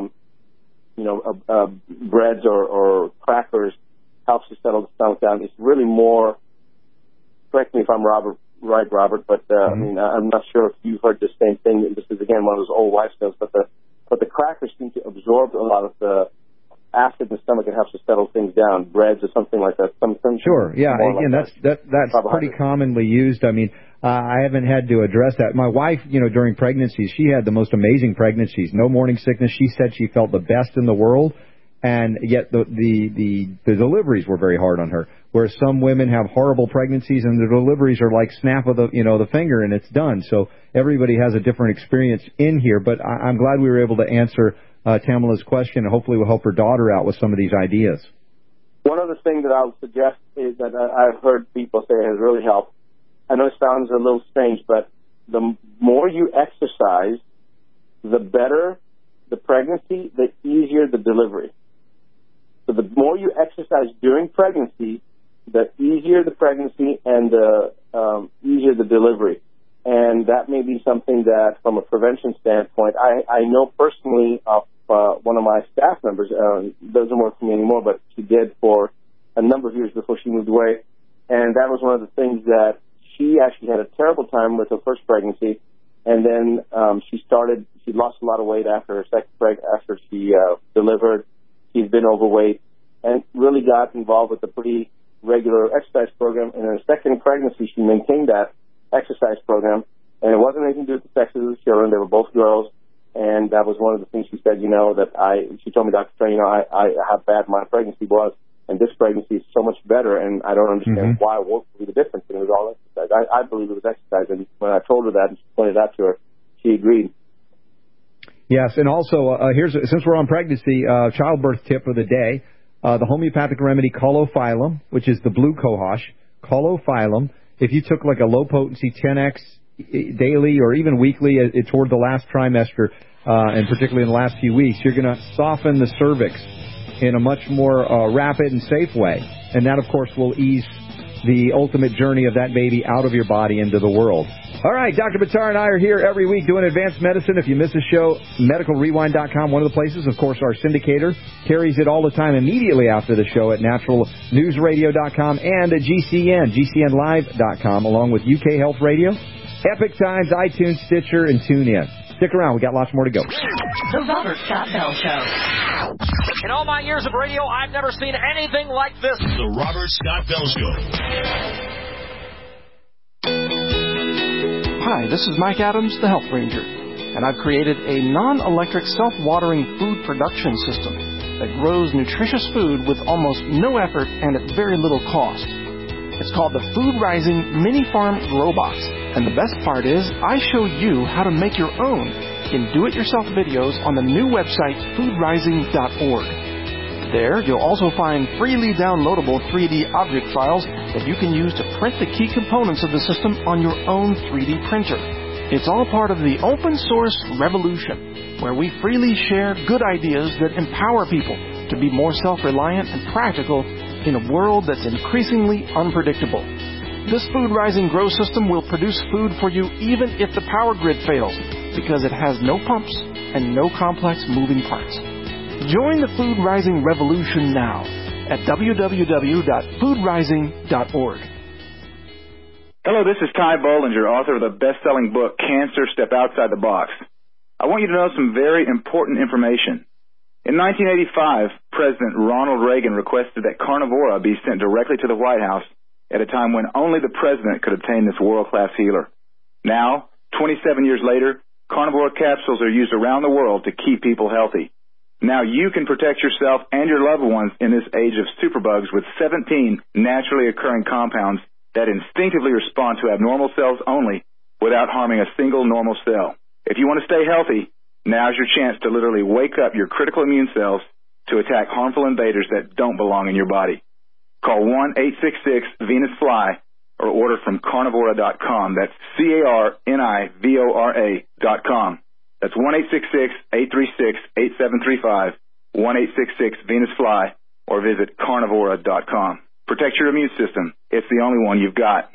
breads or crackers helps to settle the stomach down. It's really more, correct me if I'm right, Robert, but I mean, I'm not sure if you've heard the same thing. This is, again, one of those old wives' tales, but the crackers seem to absorb a lot of the acid in the stomach and helps to settle things down. Breads or something like that. Sure, yeah. Again, like that's pretty commonly used. I mean, I haven't had to address that. My wife, during pregnancies, she had the most amazing pregnancies. No morning sickness. She said she felt the best in the world, and yet the deliveries were very hard on her. Whereas some women have horrible pregnancies and the deliveries are like snap of the finger and it's done. So everybody has a different experience in here. But I'm glad we were able to answer Tamila's question, and hopefully we'll help her daughter out with some of these ideas. One other thing that I would suggest is that I've heard people say has really helped. I know it sounds a little strange, but the more you exercise, the better the pregnancy, the easier the delivery. So the more you exercise during pregnancy, the easier the pregnancy and the easier the delivery. And that may be something that, from a prevention standpoint, I know personally of one of my staff members, doesn't work for me anymore, but she did for a number of years before she moved away. And that was one of the things that she actually had a terrible time with her first pregnancy, and then she lost a lot of weight after her after she delivered. She's been overweight and really got involved with a pretty regular exercise program. And in her second pregnancy, she maintained that exercise program, and it wasn't anything to do with the sexes of the children. They were both girls, and that was one of the things she said, she told me, Dr. Stern, how bad my pregnancy was, and this pregnancy is so much better, and I don't understand why, what would be the difference, and it was all exercise. I believe it was exercise, and when I told her that and she pointed out to her, she agreed. Yes, and also, since we're on pregnancy, childbirth tip of the day, the homeopathic remedy Colophyllum, which is the blue cohosh, Colophyllum. If you took like a low-potency 10X daily or even weekly toward the last trimester, and particularly in the last few weeks, you're going to soften the cervix in a much more rapid and safe way. And that, of course, will ease the ultimate journey of that baby out of your body into the world. All right, Dr. Buttar and I are here every week doing advanced medicine. If you miss a show, medicalrewind.com, one of the places. Of course, our syndicator carries it all the time immediately after the show at naturalnewsradio.com and at GCNlive.com, along with UK Health Radio, Epic Times, iTunes, Stitcher, and TuneIn. Stick around. We got lots more to go. The Robert Scott Bell Show. In all my years of radio, I've never seen anything like this. The Robert Scott Bell Show. Hi, this is Mike Adams, the Health Ranger, and I've created a non-electric self-watering food production system that grows nutritious food with almost no effort and at very little cost. It's called the Food Rising Mini Farm Grow Box, and the best part is I show you how to make your own in do-it-yourself videos on the new website foodrising.org. There, you'll also find freely downloadable 3D object files that you can use to print the key components of the system on your own 3D printer. It's all part of the open source revolution, where we freely share good ideas that empower people to be more self-reliant and practical in a world that's increasingly unpredictable. This Food Rising Grow system will produce food for you even if the power grid fails, because it has no pumps and no complex moving parts. Join the Food Rising revolution now at www.foodrising.org. Hello, this is Ty Bollinger, author of the best-selling book, Cancer, Step Outside the Box. I want you to know some very important information. In 1985, President Ronald Reagan requested that Carnivora be sent directly to the White House at a time when only the president could obtain this world-class healer. Now, 27 years later, Carnivora capsules are used around the world to keep people healthy. Now you can protect yourself and your loved ones in this age of superbugs with 17 naturally occurring compounds that instinctively respond to abnormal cells only without harming a single normal cell. If you want to stay healthy, now's your chance to literally wake up your critical immune cells to attack harmful invaders that don't belong in your body. Call 1-866-VENUS-FLY or order from carnivora.com. That's carnivora.com. That's 1-866-836-8735, 1-866-VENUS-FLY, or visit carnivora.com. Protect your immune system. It's the only one you've got.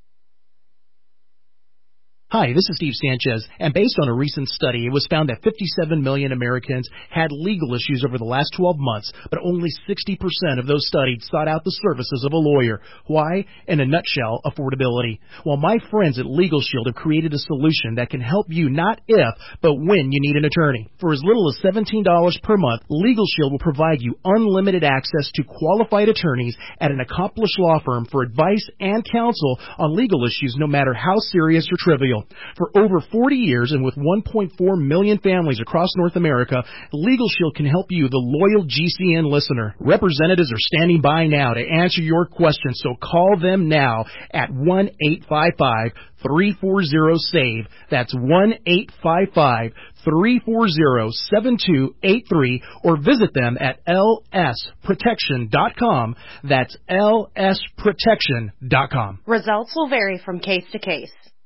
Hi, this is Steve Sanchez, and based on a recent study, it was found that 57 million Americans had legal issues over the last 12 months, but only 60% of those studied sought out the services of a lawyer. Why? In a nutshell, affordability. Well, my friends at Legal Shield have created a solution that can help you not if, but when you need an attorney. For as little as $17 per month, Legal Shield will provide you unlimited access to qualified attorneys at an accomplished law firm for advice and counsel on legal issues, no matter how serious or trivial. For over 40 years and with 1.4 million families across North America, Legal Shield can help you, the loyal GCN listener. Representatives are standing by now to answer your questions, so call them now at 1-855-340-SAVE. That's 1-855-340-7283, or visit them at lsprotection.com. That's lsprotection.com. Results will vary from case to case.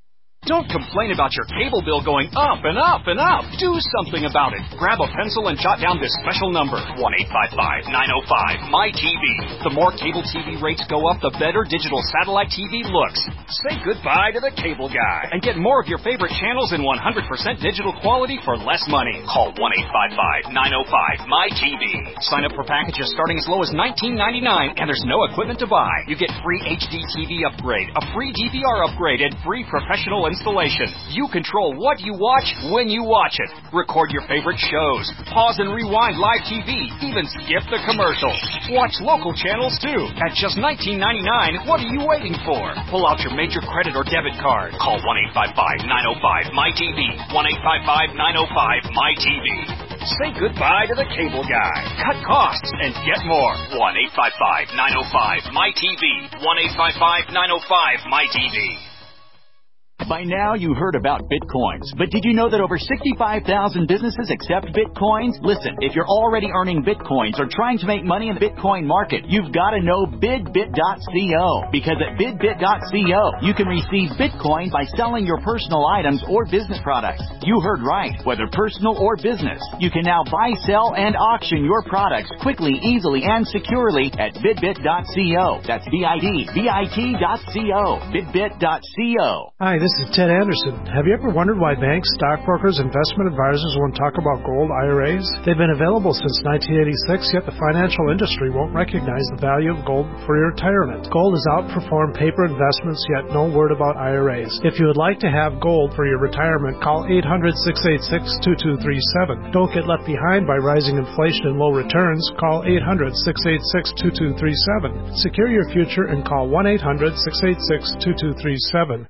Don't complain about your cable bill going up and up and up. Do something about it. Grab a pencil and jot down this special number, 1-855-905-MY-TV. The more cable TV rates go up, the better digital satellite TV looks. Say goodbye to the cable guy and get more of your favorite channels in 100% digital quality for less money. Call 1-855-905-MY-TV. Sign up for packages starting as low as $19.99, and there's no equipment to buy. You get free HD TV upgrade, a free DVR upgrade, and free professional installation. You control what you watch when you watch it. Record your favorite shows. Pause and rewind live TV. Even skip the commercials. Watch local channels too. At just $19.99, what are you waiting for? Pull out your major credit or debit card. Call 1-855-905-MY-TV. 1-855-905-MY-TV. Say goodbye to the cable guy. Cut costs and get more. 1-855-905-MY-TV. 1-855-905-MY-TV. By now, you heard about Bitcoins, but did you know that over 65,000 businesses accept Bitcoins? Listen, if you're already earning Bitcoins or trying to make money in the Bitcoin market, you've got to know BidBit.co, because at BidBit.co, you can receive Bitcoin by selling your personal items or business products. You heard right, whether personal or business. You can now buy, sell, and auction your products quickly, easily, and securely at BidBit.co. That's BidBit.co. BidBit.co. Hi, this is Ted Anderson. Have you ever wondered why banks, stockbrokers, investment advisors won't talk about gold IRAs? They've been available since 1986, yet the financial industry won't recognize the value of gold for your retirement. Gold has outperformed paper investments, yet no word about IRAs. If you would like to have gold for your retirement, call 800-686-2237. Don't get left behind by rising inflation and low returns. Call 800-686-2237. Secure your future and call 1-800-686-2237.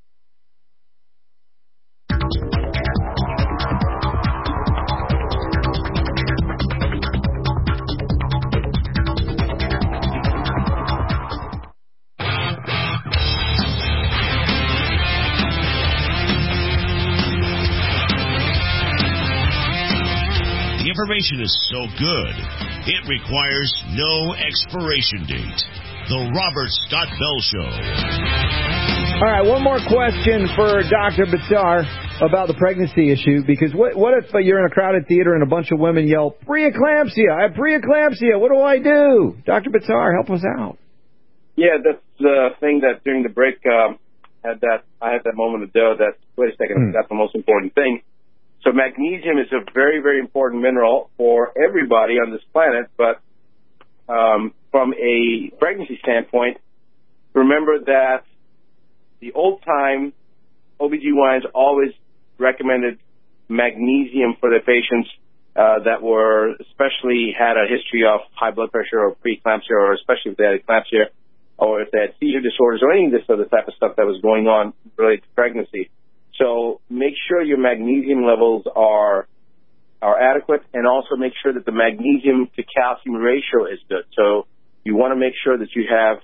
Information is so good, it requires no expiration date. The Robert Scott Bell Show. All right, one more question for Dr. Buttar about the pregnancy issue, because what if you're in a crowded theater and a bunch of women yell, preeclampsia, I have preeclampsia, what do I do? Dr. Buttar, help us out. Yeah, that's the thing that during the break, I had that moment of doubt that, wait a second, I forgot the most important thing. So magnesium is a very, very important mineral for everybody on this planet, but from a pregnancy standpoint, remember that the old-time OBGYNs always recommended magnesium for their patients that were especially had a history of high blood pressure or preeclampsia, or especially if they had eclampsia or if they had seizure disorders or any of this other type of stuff that was going on related to pregnancy. So make sure your magnesium levels are adequate, and also make sure that the magnesium to calcium ratio is good. So you want to make sure that you have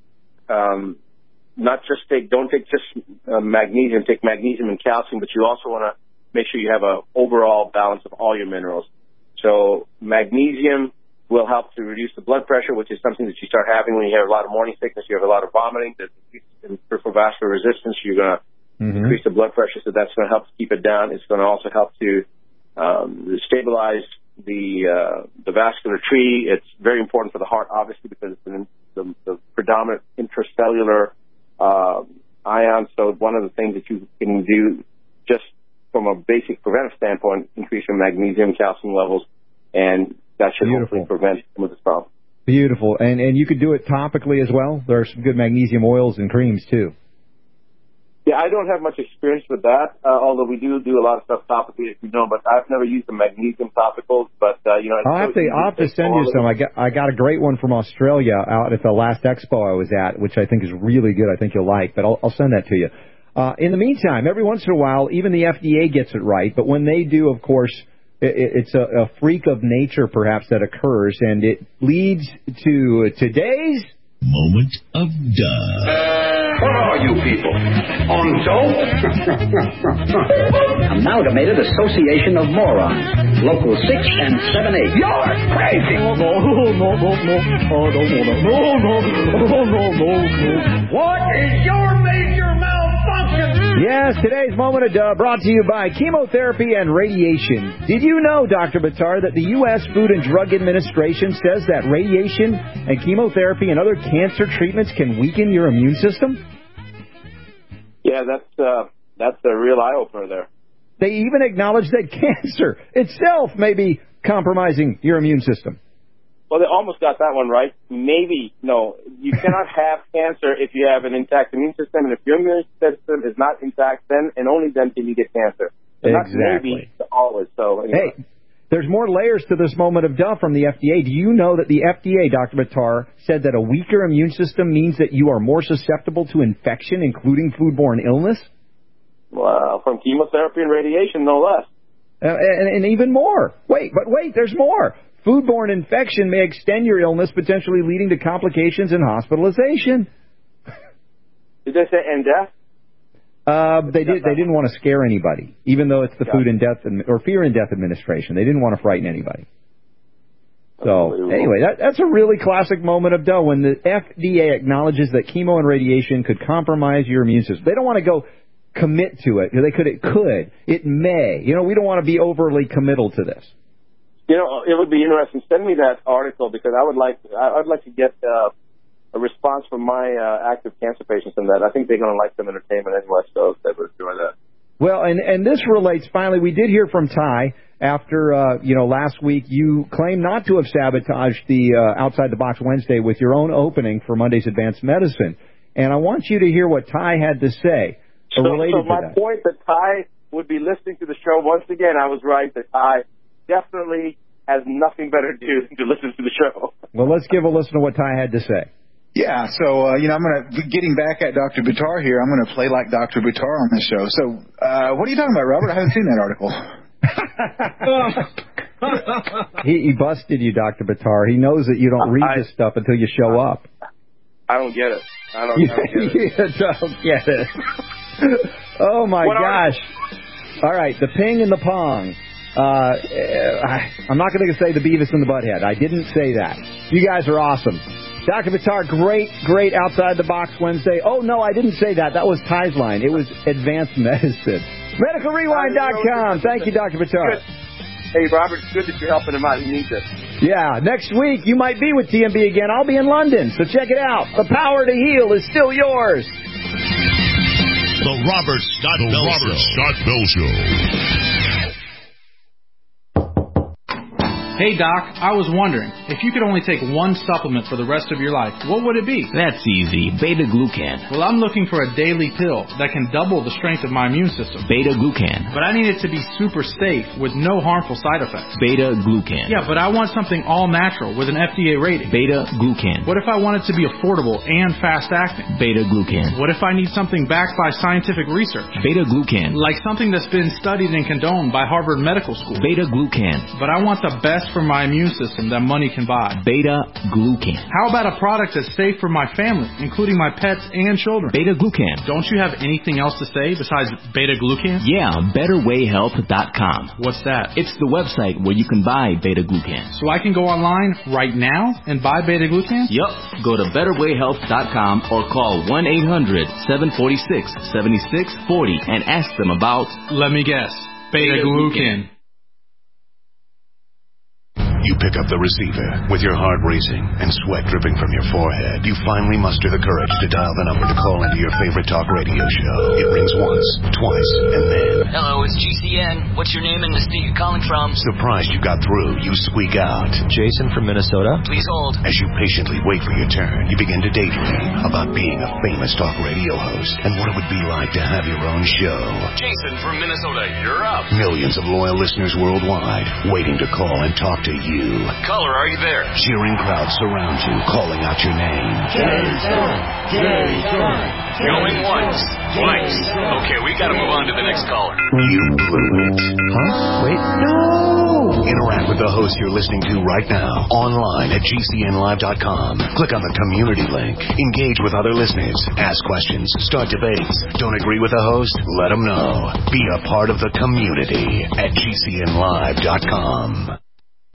don't take just magnesium, take magnesium and calcium, but you also want to make sure you have an overall balance of all your minerals. So magnesium will help to reduce the blood pressure, which is something that you start having when you have a lot of morning sickness, you have a lot of vomiting, in peripheral vascular resistance, you're going to increase the blood pressure, so that's going to help to keep it down. It's going to also help to stabilize the vascular tree. It's very important for the heart, obviously, because it's the predominant intracellular ion. So one of the things that you can do just from a basic preventive standpoint, increase your magnesium, calcium levels, and that should hopefully prevent some of this problem. Beautiful. And you could do it topically as well. There are some good magnesium oils and creams, too. Yeah, I don't have much experience with that, although we do a lot of stuff topically, as you know, but I've never used the magnesium topicals, but, you know... I'll have to send you some. I got a great one from Australia out at the last expo I was at, which I think is really good. I think you'll like, but I'll send that to you. In the meantime, every once in a while, even the FDA gets it right, but when they do, of course, it's a freak of nature, perhaps, that occurs, and it leads to today's... Moment of duh. What are you people? On dope? Amalgamated Association of Morons. Local 6 and 7-8. You're crazy! No. What is your major malfunction? Yes, today's Moment of Duh brought to you by chemotherapy and radiation. Did you know, Dr. Buttar, that the U.S. Food and Drug Administration says that radiation and chemotherapy and other cancer treatments can weaken your immune system? Yeah, that's a real eye-opener there. They even acknowledge that cancer itself may be compromising your immune system. Well, they almost got that one right. Maybe. No, you cannot have cancer if you have an intact immune system, and if your immune system is not intact, then and only then can you get cancer. And exactly. Not maybe, always. So, anyway. Hey, there's more layers to this Moment of Duh from the FDA. Do you know that the FDA, Dr. Buttar, said that a weaker immune system means that you are more susceptible to infection, including foodborne illness? Well, from chemotherapy and radiation, no less. And even more. Wait, there's more. Foodborne infection may extend your illness, potentially leading to complications and hospitalization. Did they say and death? They didn't want to scare anybody, even though it's the Food and Death or Fear and Death Administration. They didn't want to frighten anybody. So anyway, that's a really classic Moment of Duh when the FDA acknowledges that chemo and radiation could compromise your immune system. They don't want to go commit to it. It may. You know, we don't want to be overly committal to this. You know, it would be interesting. Send me that article because I'd like to get a response from my active cancer patients on that. I think they're going to like some entertainment anyway, so they would enjoy that. Well, and this relates, finally, we did hear from Ty after, last week you claimed not to have sabotaged the Outside the Box Wednesday with your own opening for Monday's Advanced Medicine. And I want you to hear what Ty had to say related to that. So my point that Ty would be listening to the show, once again, I was right that Ty definitely has nothing better to do than to listen to the show. Well, let's give a listen to what Ty had to say. Yeah, so, I'm getting back at Dr. Buttar here, I'm going to play like Dr. Buttar on this show. So, what are you talking about, Robert? I haven't seen that article. He busted you, Dr. Buttar. He knows that you don't read this stuff until you show up. I don't get it. I don't get it. You don't get it. Oh, my gosh. All right, the ping and the pong. I'm not going to say the Beavis and the Butthead. I didn't say that. You guys are awesome. Dr. Buttar, great Outside the Box Wednesday. Oh, no, I didn't say that. That was Ty's line. It was Advanced Medicine. MedicalRewind.com. Thank you, Dr. Buttar. Good. Hey, Robert, it's good that you're helping him out. He needs it. Yeah, next week you might be with TMB again. I'll be in London, so check it out. The power to heal is still yours. The Robert Scott Bell Show. Hey, Doc, I was wondering, if you could only take one supplement for the rest of your life, what would it be? That's easy. Beta-glucan. Well, I'm looking for a daily pill that can double the strength of my immune system. Beta-glucan. But I need it to be super safe with no harmful side effects. Beta-glucan. Yeah, but I want something all-natural with an FDA rating. Beta-glucan. What if I want it to be affordable and fast-acting? Beta-glucan. What if I need something backed by scientific research? Beta-glucan. Like something that's been studied and condoned by Harvard Medical School. Beta-glucan. But I want the best for my immune system that money can buy. Beta-glucan. How about a product that's safe for my family, including my pets and children? Beta-glucan. Don't you have anything else to say besides beta-glucan? Yeah, BetterWayHealth.com. What's that? It's the website where you can buy beta-glucan. So I can go online right now and buy beta-glucan? Yup. Go to BetterWayHealth.com or call 1-800-746-7640 and ask them about... Let me guess. Beta-glucan. You pick up the receiver with your heart racing and sweat dripping from your forehead. You finally muster the courage to dial the number to call into your favorite talk radio show. It rings once, twice, and then... Hello, it's GCN. What's your name and the state you're calling from? Surprised you got through, you squeak out. Jason from Minnesota. Please hold. As you patiently wait for your turn, you begin to daydream about being a famous talk radio host and what it would be like to have your own show. Jason from Minnesota, you're up. Millions of loyal listeners worldwide waiting to call and talk to you. Caller, are you there? Cheering crowds surround you, calling out your name. Jason! Jason! Going once, twice. Okay, we gotta move on to the next caller. You blew it. Huh? Wait, no! Interact with the host you're listening to right now, online at GCNlive.com. Click on the community link. Engage with other listeners. Ask questions. Start debates. Don't agree with the host? Let them know. Be a part of the community at GCNlive.com.